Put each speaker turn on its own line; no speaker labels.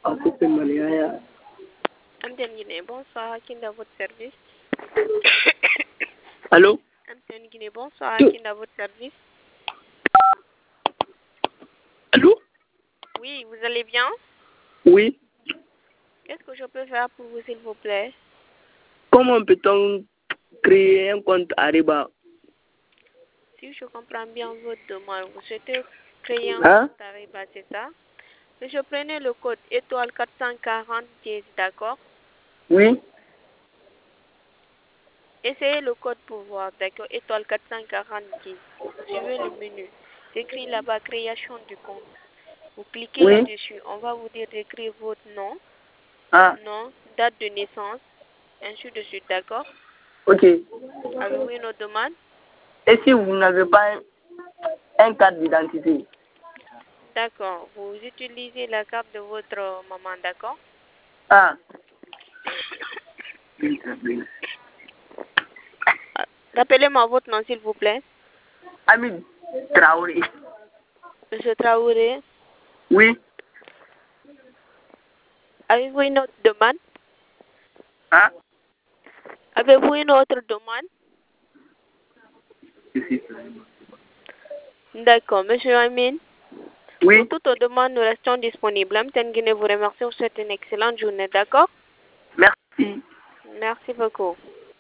Antenne Guinée, bonsoir, à qui est à votre service?
Allô?
Antenne Guinée, bonsoir, à qui est à votre service?
Allô?
Oui, vous allez bien?
Oui.
Qu'est-ce que je peux faire pour vous, s'il vous plaît?
Comment peut-on créer un compte Ariba?
Si je comprends bien votre demande, vous souhaitez créer un
Hein?
compte Ariba, c'est ça? Mais je prenais le code étoile 440 10, d'accord?
Oui.
Essayez le code pour voir, d'accord? Étoile 440 10. Suivez le menu. C'est écrit là-bas, création du compte. Vous cliquez
Oui.
là-dessus. On va vous dire d'écrire votre nom,
Ah,
nom, date de naissance, ainsi de suite, d'accord?
ok.
Avez-vous une autre demande?
Et si vous n'avez pas un carte d'identité?
D'accord. Vous utilisez la carte de votre maman, d'accord?
Ah.
Rappelez-moi votre nom, s'il vous plaît.
Amin Traoré.
Monsieur Traoré,
Oui.
avez-vous une autre demande?
Ah.
Avez-vous une autre demande? D'accord, monsieur Amin.
Oui.
Pour toute demande, nous restons disponibles. Amten Guinée vous remercie. Vous souhaite une excellente journée, d'accord?
Merci.
Merci beaucoup.